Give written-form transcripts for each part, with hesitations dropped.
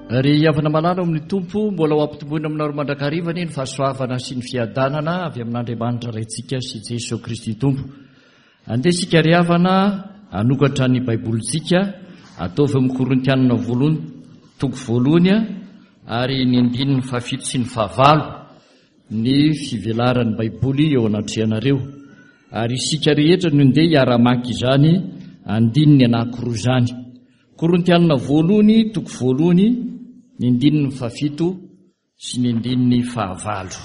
Ry havana malala amin'ny tompo mbola ho ampitomboina aminao ro mandrakarivany ny fahasoavana sy ny fiadanana avy amin'Andriamanitra raintsika sy Jesosy Kristy tompo. Andesika ry havana anokatra ny baibolintsika ataovy amin'ny Korintianina voalohany toko voalohany ary ny 9 fafito sy ny fahavalo ny fivelaran'ny baiboly eo anatrehanareo ary isika rehetra no ndeha hiara-maky izany andininy anankiroa izany. Korintianina voalohany toko voalohany ny 9 fafito sy ny 9 fahavalo.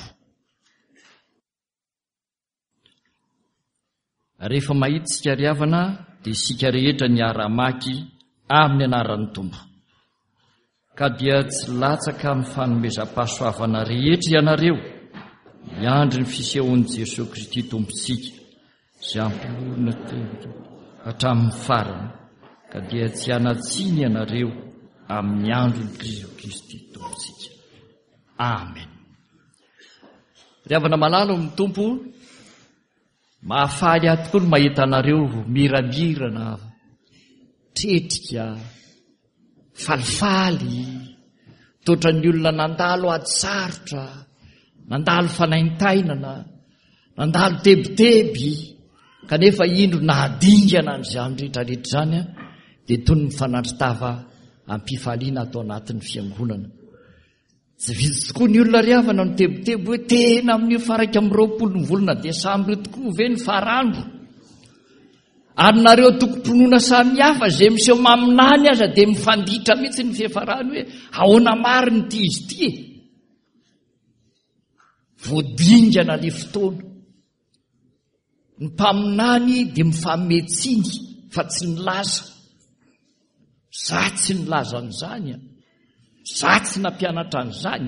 Rehefa mahita sika ry havana dia sika rehetra ny ara-maky amin'ny anaran'ny Tompo. Ka dia tsy latsaka amin'ny fanomezam-pahasoavana rehetra ianareo miandry ny fisehoan'i Jesosy Kristy Tompontsika izay ampilorina hatramin'ny farany, ka dia tsy hanatsiny ianareo amin'ny andron'i Jesosy Kristy Tompontsika. Amen. Ry havana malala amin'ny Tompo, mahafaly ahy tokoa no mahita anareo miramirana, tretrika, falifaly, totra ny olona nandalo ady sarotra, nandalo fanaintainana, nandalo tebiteby, kanefa indro nahadingana n'izany rehetrarehetra izany dia toy ny fanatritava ampifaliana atao anatin'ny fiangonana. Tsy vitsy tokoa ny olona ry havana no tebiteby hoe tena amin'ny faraika amin'ny 20 volana Desambra tokoa ve ny farandro. Ary nareo tokom-pinoana samihafa izay miseho maminany aza dia mifanditra mihitsy ny fiafarany hoe ahoana mariny ity izy ity. Voadingana ilay fotoana. Ny mpaminany dia mifametsiny fa tsy nilaza. Za tsy nilaza an'izany, za tsy nampianatra an'izany.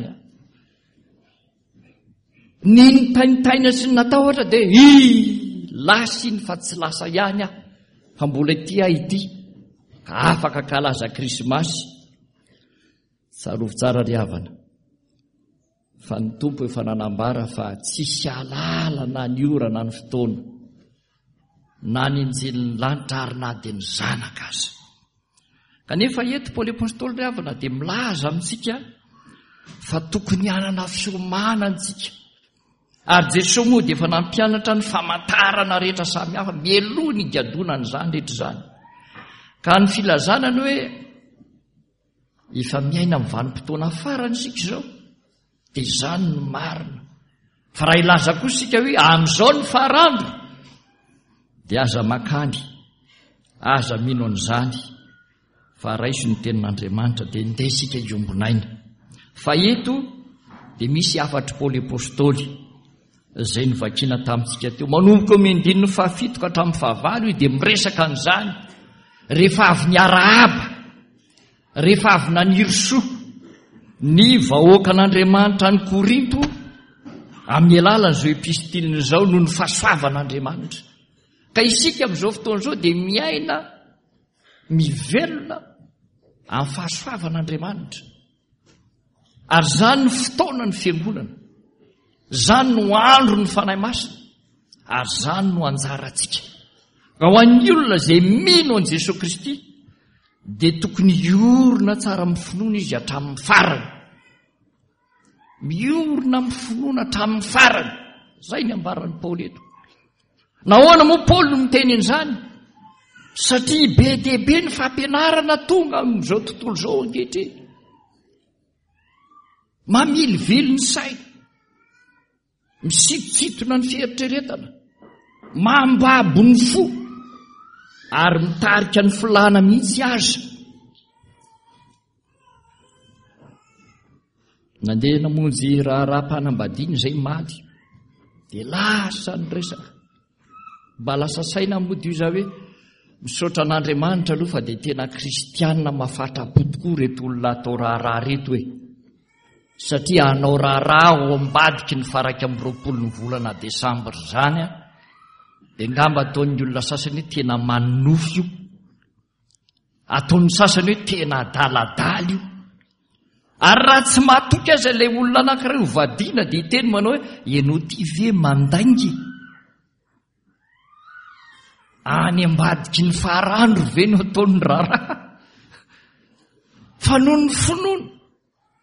Ny taintaina sy ny natao ohatra dia lasa iny fa tsy lasa ihany aho, fa mbola ity aho ity, ka afaka kalaza Krismasy. Tsarovy tsara ry havana fa ny Tompo efa nanambara fa tsisy alala na ny orana ny fotoana na ny injelin'ny lanitra ary na dia ny zanaka aza. Kanefa eto Paoly apôstôly ry havana dia milaza amintsika fa tokony hanana fiomanantsika. Ary Jesosy moa dia efa nampianatra ny famantarana rehetra samihafa mialoha ny gadonana izany rehetra izany. Ka ny filazana ny hoe efa miaina amin'ny vanim-potoana farany isika izao dia izany ny marina. Fa raha ilaza koa isika hoe amin'izao ny farandro dia aza makany, aza mino an'izany fa raiso ny tenin'Andriamanitra dia ndeha isika hiombonaina. Fa eto dia misy afatra Paoly apôstôly izay nivakiana tamintsika teo, manomboka amin'ny 9 fafito ka hatramin'ny fahavalo dia miresaka an'izany. Rehefa avy niara-aba, rehefa avy naniry-soa ny vahoaka an'Andriamanitra ny Korinto amin'ny alalan'izao epistilina izao noho ny fahasoavan'Andriamanitra. Ka isika amin'izao fotoana izao dia miaina mivelona amin'ny fahasoavan'Andriamanitra. Ary izany ny fotoana ny fiangonana, izany no andro ny fanahy masina, ary izany no anjarantsika. Ka ho an'ny olona izay mino an'i Jesosy Kristy dia tokony iorina tsara amin'ny finoana izy hatramin'ny farany. Miorina amin'ny finoana hatramin'ny farany. Izay ny ambaran'i Paoly eto. Nahoana moa Paoly no miteny an'izany? Satria be dia be ny fampianarana tonga amin'izao tontolo izao ankehitriny. Mamilivily ny saina, misitositona ny fieritreretana, mambabo ny fo, ary mitarika ny filana mihitsy aza. Nandeha namonjy raharaham-panambadiana izay maty dia lasa ny resaka. Mba lasa saina mody io za hoe misaotra an'Andriamanitra aloha fa dia tena kristianina mahafatra-po tokoa reto olona atao raharaha reto hoe. Satria hanao raharaha ao ambadiky ny faraika amin'ny 20 volana Desambra izany dia ngamba ataon'ny olona sasany hoe tena manofy io, ataon'ny sasany hoe tena adaladala io. Ary raha tsy mahatoky aza ilay olona anankiray ho vadiana dia hiteny manao hoe ianao ty ve mandaingy any ambadiky ny farandro ve no ataon'ny raharaha. Fa noho ny finoana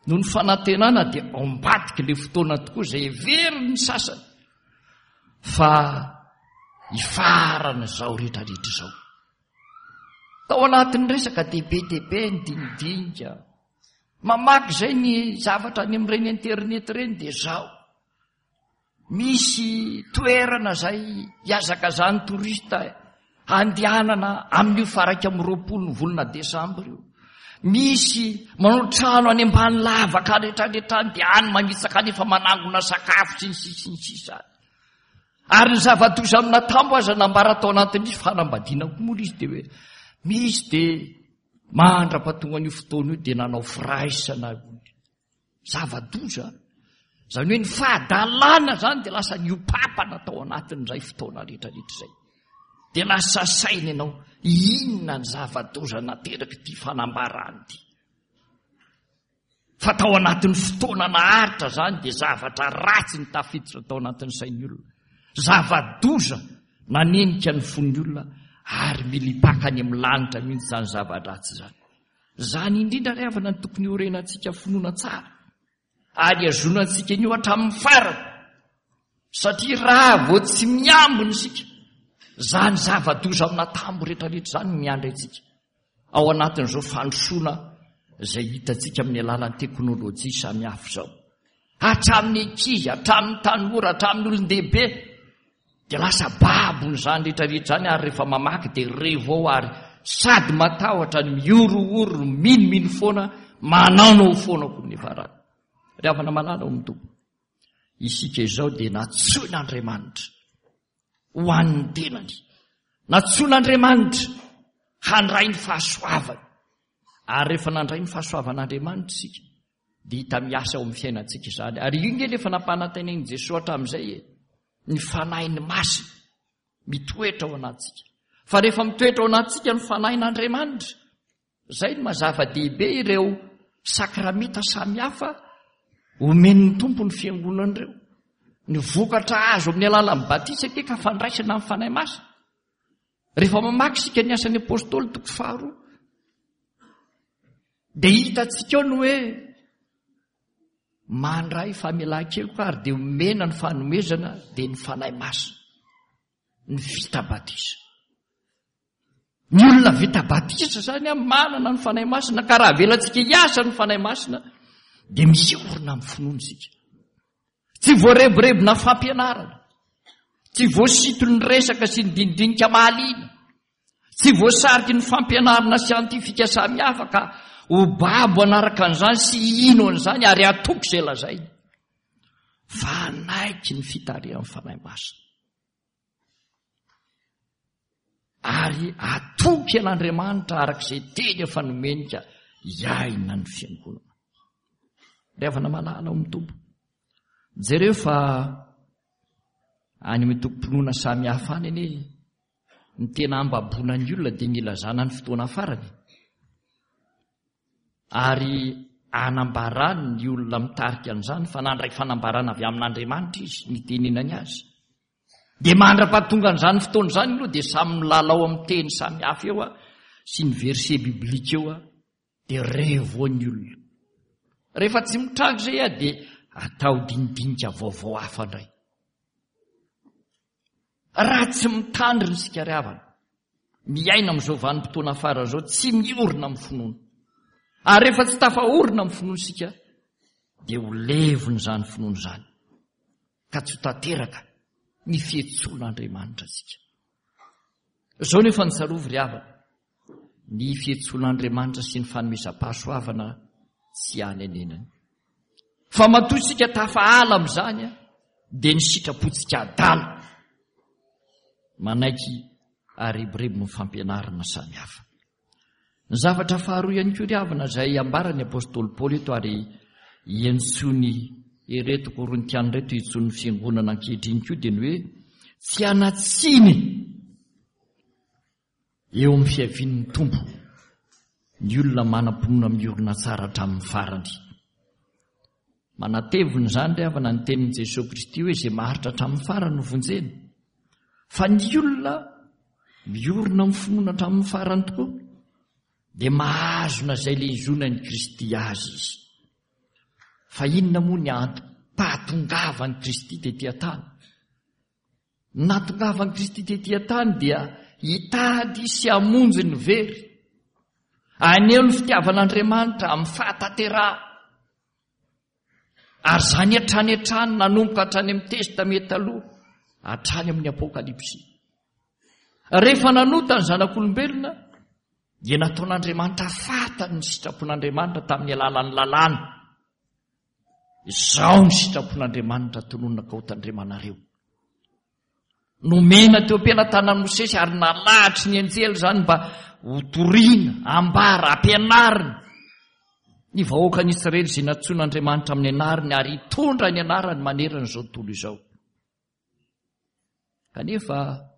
noho ny fanantenana dia ambadiky le fotoana tokoa zay every ny sasany fa hifarana zao rehetrarehetra zao. Tao anatin'ny resaka dehibe ny dinidinika mamaky zay ny zavatra any amin'ireny internet reny dia zao. Misy toerana zay hiazakazany torista andehanana amin'io faraka amin'ny 20 volana Desambra io. Misy manao trano any ambany lavaka rehetrarehetrany dia any manitsaka nefa manangona sakafo sy ny sisa. Ary ny zava-doza amina tambo aza nambara tao anatin'izy fanambadiana komoa izy dia hoe misy dia mandra-patonga an'io fotoana io dia nanao firaisana zava-doza. Zany hoe ny fahadalana zany dia lasa niopapana tao anatin'izay fotoana rehetrarehetra izay. Dia lasa saina ianao inona ny zava-doza nateraka ity fanambarany ity. Fa tao anatin'ny fotoana naharitra zany dia zavatra ratsy ny tafiditra tao anatin'ny sain'ny olona. Zava-doza nanenika ny fon'ny olona ary milipaka any amin'ny lanitra mihitsy zany zava-dratsy zany. Zany indrindra ry havana ny tokony orenantsika finoana tsara. Ary azonantsika ny ohatra amin'ny farany. Satria raha vao tsy miambina isika, zany zava-doza amina tambo rehetrarehetra zany miandry antsika. Ao anatin'izao fandrosoana izay hitantsika amin'ny alalan'ny teknôlôjia samihafa zao. Hatramin'ny ankizy, hatramin'ny tanora, hatramin'ny olon-dehibe dia lasa babony zany rehetrarehetra zany ary rehefa mamaky dia revo ary sady matahotra ny miorooro minomino foana manao foana koa ny farany. Ry havana malala ao amin'ny tompo. Isika izao dia natsoin'Andriamanitra ho an'ny tenany. Natsoin'Andriamanitra handray ny fahasoavany. Ary rehefa nandray ny fahasoavan'Andriamanitra isika dia hita miasa ao amin'ny fiainantsika izany. Ary io nge efa nampanantenain'i Jesosy hatramin'izay ny fanahin'ny masina mitoetra ao anatsika. Fa rehefa mitoetra ao anatsika ny fanahin'Andriamanitra, izay ny mazava-dehibe ireo sakramenta samihafa omen'ny tompo ny fiangonan'ireo. Ny vokatra azo amin'ny alalan'ny batisa ka fandraisana amin'ny fanahy masina. Rehefa mamaky sika ny asan'ny apôstôly 2 dia hitantsika ao no hoe mandray famelan-keloka ary dia omena ny fanomezana dia ny fanahy masina, ny vita batisa. Ny olona vita batisa zany manana ny fanahy masina, ka raha velantsika hiasa ny fanahy masina dia misy orina amin'ny finoana isika. Tsy voarebirebina fampianarana, tsy voasito ny resaka sy ny dinidinika mahaliana, tsy voasariky ny fampianarana siantifika samihafa ka ho babo anaraka an'izany sy ino an'izany ary atoko izay lazay. Fa naiky ny fitarihan'ny fanahy masina. Ary atoky an'Andriamanitra arak'izay teny efa nomenika iaina ny fiangonana. Rehefa malala ao amin'ny tompo. Jereo fa any amin'ny tokom-pinoana samihafa any anie ny tena ambabona ny olona dia nilazana ny fotoana farany. Ary anambarany ny olona mitarika an'izany fa nandray fanambarana avy amin'Andriamanitra izy nitenenany azy. Dia mandra-pahatonga an'izany fotoana izany aloha dia samy milalao amin'ny teny samihafa eo sy ny verset biblika eo dia revo ny olona. Rehefa tsy mitranga izay dia atao dinidinika vaovao hafa indray. Raha tsy mitandrina isika ry havana, miaina amin'izao vanim-potoana farany izao tsy miorina amin'ny finoana. Ary rehefa tsy tafaorina amin'ny finoana isika dia ho levona izany finoana izany ka tsy ho tanteraka ny fihetsol'Andriamanitra isika. Izao nefa ny tsarovy ry havana, ny fihetsol'Andriamanitra sy ny fanomezam-pahasoavana tsy any anenany. Fa matoa isika tafahala amin'izany dia ny sitrapontsika adala manaiky arebirebi ny fampianarana samihafa. Ny zavatra faharoa ihany koa ry havana izay ambarany apôstôly Paoly eto ary iantsony ereto Korintiana reto intsony fiangonana ankehitriny koa dia ny hoe tsy anatsiny eo amin'ny fiavian'ny tompo ny olona manam-ponona miorina tsara hatramin'ny farany. Manatevina izany ry havana ny tenin'i Jesosy Kristy hoe izay maharitra hatramin'ny farany no vonjena. Fa ny olona miorina amin'ny finoana hatramin'ny farany tokoa dia mahazona izay lezonan'i Kristy azy izy. Fa inona moa ny pahatongavany Kristy tetỳ tany? Natongavany Kristy tetỳ tany dia hitady sy hamonjy ny very, aneho ny fitiavan'Andriamanitra amin'ny fahatateraha. Ary zany hatrany hatrany nanomboka hatrany amin'ny testameta aloha hatrany amin'ny apokalipsy. Rehefa nanota ny zanak'olombelona dia nataon'Andriamanitra fatany ny sitrapon'Andriamanitra tamin'ny alalan'ny lalàna. Izao ny sitrapon'Andriamanitra tononona kaotandriamanareo. Nomena teo am-pelantanan'i Mosesy ary nalahatry ny anjely zany mba hotoriana, ambara, ampianarina ny vahoaka an'Israely izay natsoin'Andriamanitra amin'ny anarany ary hitondra ny anarany manerana izao tontolo izao. Kanefa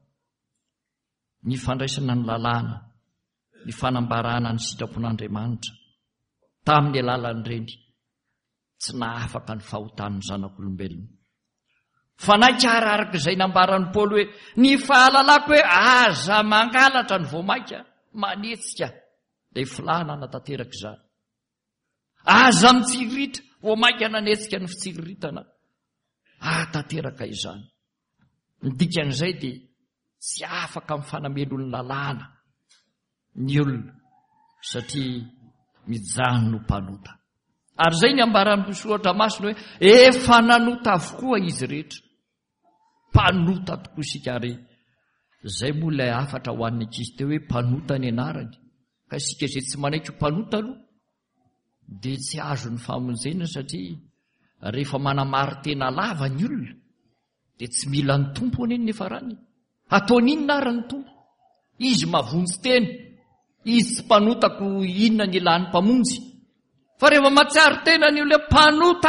ny fandraisana ny lalàna, ny fanambarana ny sitrapon'Andriamanitra tamin'ny alalan'ireny tsy nahafaka ny fahotan'ny zanak'olombelona. Fanaikara arak'izay nambaran'ny Paoly hoe ny fahalalako hoe aza mangalatra ny voamaika manetsika dia filahana natanteraka izany. Aza mitsiriritra voamaika nanetsika ny fitsiriritana atanteraka izany. Ny dikan'izay dia tsy afaka mifanamelon'ny lalàna ny olona satria mijano no mpanota. Ary zay ny ambaran'ny soratra masina hoe efa nanota avokoa izy rehetra. Mpanota tokoa isika ary zay moa ilay afatra ho an'ny ankizy teo hoe mpanota ny anarany. Ka isika izay tsy manaiky ho mpanota aloha dia tsy azo ny famonjena satria rehefa manamary tena lava ny olona dia tsy mila ny tompo aneny nefa rany. Ataony inona ary ny tompo? Izy mavonjy tena, izy tsy mpanotako inona ny ilan'ny mpamonjy. Fa rehefa matsiary tena ny olona mpanota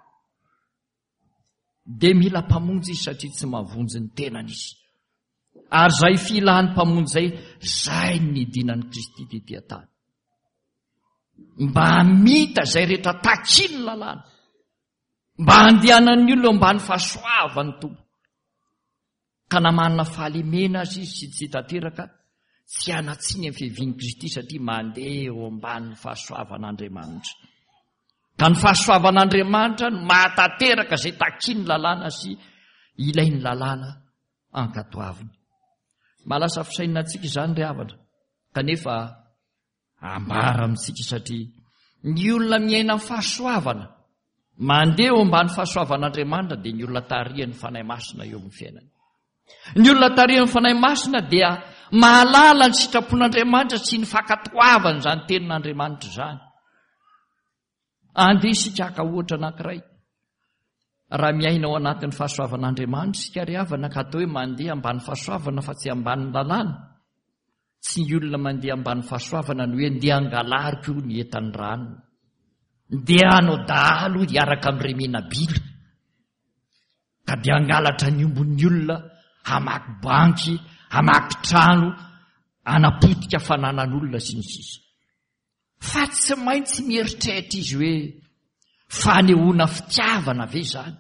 dia mila mpamonjy izy satria tsy mavonjy ny tenany izy. Ary zay filahan'ny mpamonjy zay, zay ny dinan'i Kristy tetỳ tany. Mba hamita zay rehetra takiny lalàna, mba handehanan'ny olona mba ny fahasoavan'ny tompo. Ka namanana fahalemena azy izy sy tsy tanteraka, tsy hanatsiny amin'ny fihevian'i Kristy satria mandeha eo ambanin'ny fahasoavan'Andriamanitra. Ka ny fahasoavan'Andriamanitra no mahatanteraka izay takiny lalàna sy ilainy lalàna ankatoaviny. Mahalasa fisainana antsika izany ry havana, kanefa ambara amintsika satria ny olona miaina amin'ny fahasoavana, mandeha eo ambanin'ny fahasoavan'Andriamanitra dia ny olona tarihan'ny fanahy masina eo amin'ny fiainany. Ny olona tarihan'ny fanahy masina dia mahalala ny sitrapon'Andriamanitra sy ny fankatoavana izany tenin'Andriamanitra izany. Andeha isika haka ohatra anankiray. Raha miaina ao anatin'ny fahasoavan'Andriamanitra isika ry havana ka atao hoe mandeha ambany fahasoavana fa tsy ambanin'ny lalàna. Tsy ny olona mandeha ambany fahasoavana no hoe ndeha hangalariko ny entan'ny rano, ndeha hanao dahalo hiaraka amin'ny remenabila, ka dia hangalatra ny ombon'ny olona, hamaky banky, hamaky trano, hanapotika fananan'olona sy ny sisa. Fa tsy maintsy mieritreritra izy hoe fanehoana fitiavana ve izany?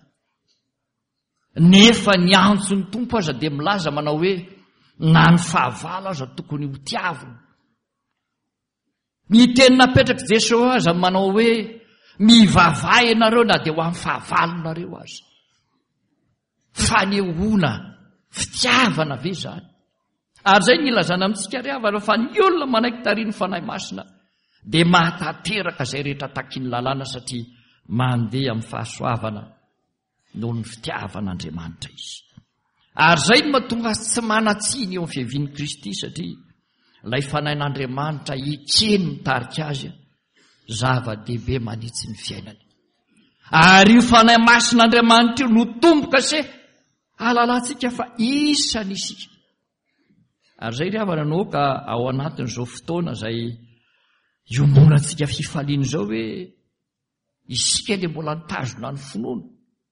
Nefa ny antson'ny tompo aza dia milaza manao hoe na ny fahavalo aza tokony ho tiavina. Ny teny napetraka Jesosy aza manao hoe mivavaha ianareo na dia ho amin'ny fahavalonareo aza. Fanehoana fitiavana ve izany? Ary zay ny ilazana amintsika ry havana fa ny olona manaiky tarihin'ny fanahy masina dia mahatanteraka izay rehetra takiny lalàna satria mandeha amin'ny fahasoavana noho ny fitiavan'Andriamanitra izy. Ary zay no mahatonga azy tsy manatsiny eo amin'ny fihevian'i Kristy satria ilay fanahin'Andriamanitra ikeny mitarika azy zava-dehibe manitsy ny fiainany. Ary io fanahy masin'Andriamanitra io no tomboka se halalantsika fa isany isika. Ary zay ry havana anao ka ao anatin'izao fotoana izay iombonantsika fifaliana izao hoe isika ilay mbola nitazona ny finoana,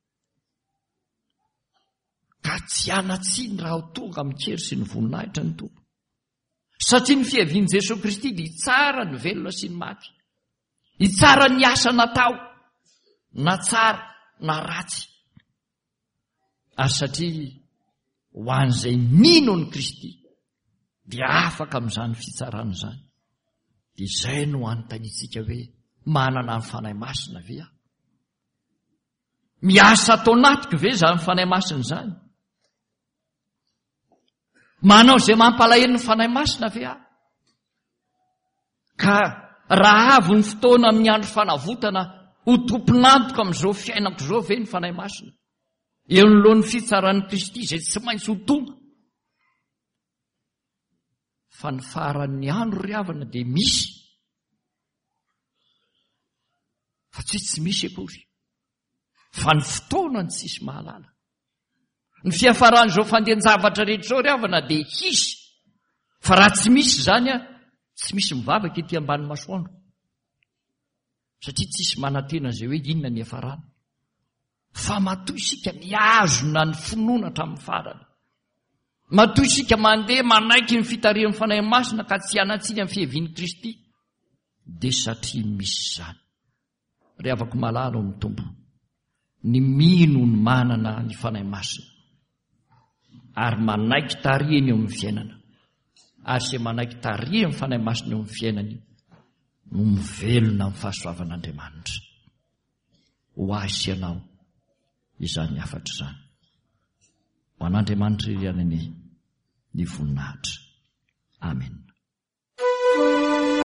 ka tsy hanatsiny raha ho tonga mikery sy ny voninahitra ny tompo. Satria ny fihevian'i Jesosy Kristy dia tsara ny velona sy ny maty, tsara ny asa natao, na tsara na ratsy. Ary satria ho an'izay mino ny Kristy dia afaka amin'izany fitsarana izany. Dia izay no anontanitsika hoe manana ny fanahy masina ve aho? miasa atao natiko ve zany fanahy masina zany? Manao izay mampalahelo ny fanahy masina ve aho? Ka raha avy ny fotoana amin'ny andro fanavotana ho tomponantoka amin'izao fiainako izao ve ny fanahy masina? Eo anoloan'ny fitsaran'i Kristy izay tsy maintsy ho tonga. Fa ny faran'ny andro ry havana dia misy. Fa tsy misy akory. Fa ny fotoana ny tsisy mahalala. Ny fiafaran'izao fandehan-javatra rehetra izao ry havana dia hisy. Fa raha tsy misy zany tsy misy mivavaka ety ambany masoandro. Satria tsisy manantena izay hoe inona ny hafarana. Fa matoa isika miazona ny finoana hatramin'ny farany. Matoa isika mandeha manaiky ny fitarihan'ny fanahy masina ka tsy hanatsiny amin'ny fihevian'i Kristy. Dia satria misy zany. Ry havako malala ao amin'ny tompo. Ny mino ny manana ny fanahy masina. Ary manaiky tarihany eo amin'ny fiainana. Ary se manaiky tarihany fanahy masina eo amin'ny fiainany. No mivelona amin'ny fahasoavan'Andriamanitra. Ho azy ianao izany afatra izany. Ho an'Andriamanitra iray ny voninahitra. Amen.